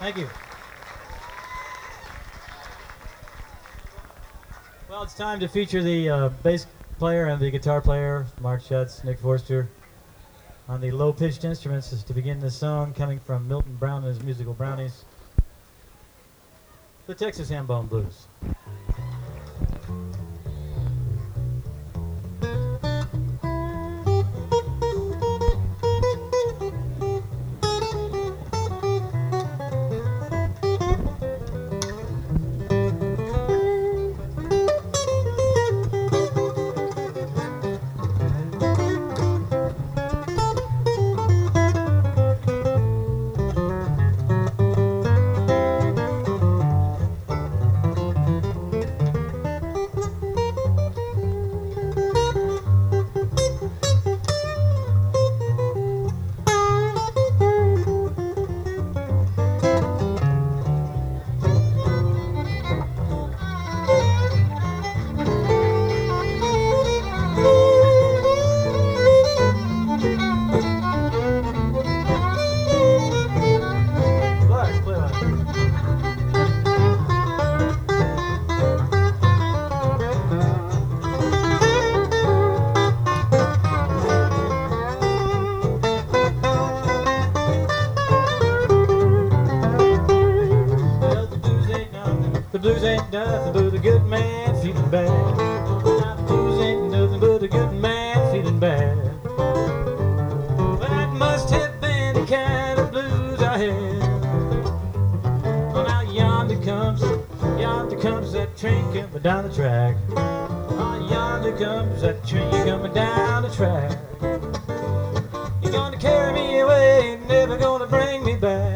Thank you. Well, it's time to feature the bass player and the guitar player, Mark Schutz, Nick Forster, on the low-pitched instruments to begin this song, coming from Milton Brown and his Musical Brownies, the Texas Hambone Blues. The blues ain't nothing but a good man feeling bad. Now the blues ain't nothing but a good man feeling bad. Well, that must have been the kind of blues I had. Well, now yonder comes that train coming down the track. Oh, yonder comes that train coming down the track. You're gonna carry me away, never gonna bring me back.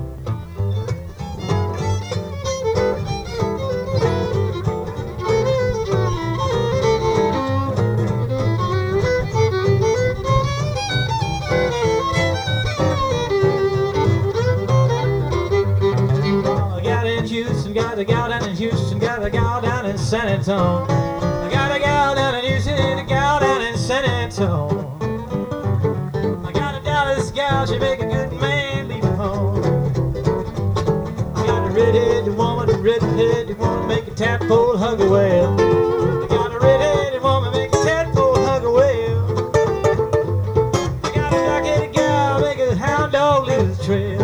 Got a gal down in Houston, got a gal down in San Antonio. I got a gal down in Houston, a gal down in San Antonio. I got a Dallas gal, she make a good man leave home. I got a red-headed woman make a tadpole hug a whale. I got a red-headed woman make a tadpole hug a whale. I got a dark-headed gal make a hound dog leave the trail.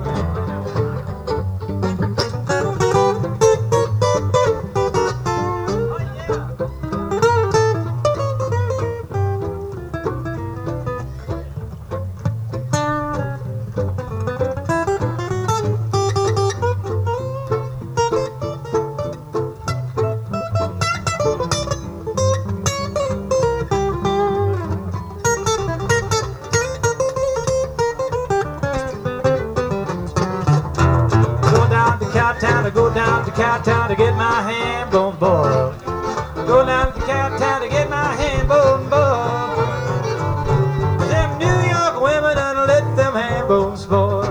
I go down to Cowtown to get my ham bone boiled. I go down to Cowtown to get my ham bone boiled. Them New York women done let them ham bones spoil.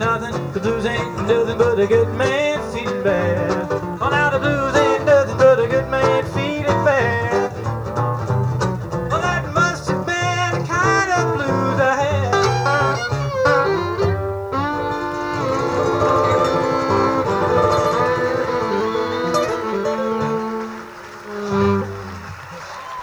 nothing, the blues ain't nothing but a good man feeling bad.